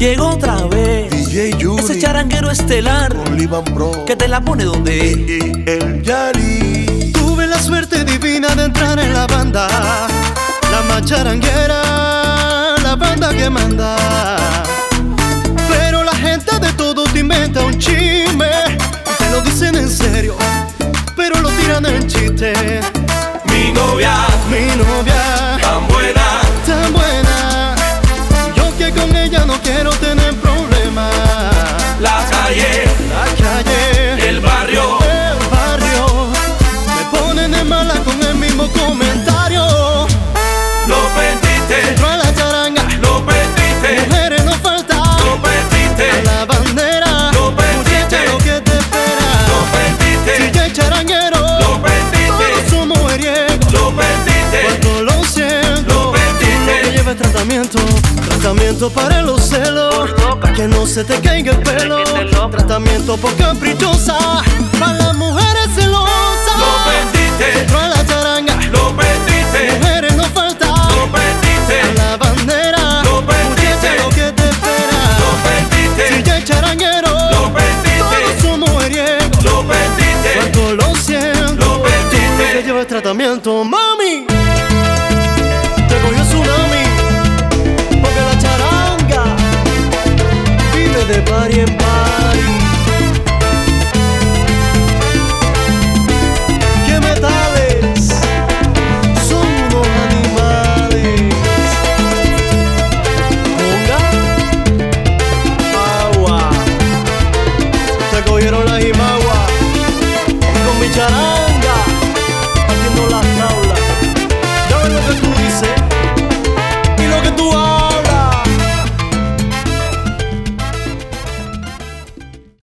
Llegó otra vez DJ Yuri, ese charanguero estelar Olivan Bro, que te la pone donde y el Yari. Tuve la suerte divina de entrar en la banda, la más charanguera, la banda que manda. Pero la gente de todo te inventa un chisme, te lo dicen en serio, pero lo tiran en chiste. mi novia, tan buena, yo que con ella no quiero tener problemas. la calle, El barrio, me ponen de mala con el mismo comentario. lo perdiste, Entro a la charanga, lo perdiste, mujeres no faltan. lo perdiste, A la bandera, lo perdiste, muchacha, lo que te espera. lo perdiste, Si hay charanguero, lo perdiste, todos somos mujeriegos. lo perdiste, Cuando lo siento, lo perdiste. uno que lleva tratamiento para los celos, para que no se te caiga el pelo. Tratamiento por caprichosa, para las mujeres celosas. lo perdiste, Entro a la charanga, lo perdiste.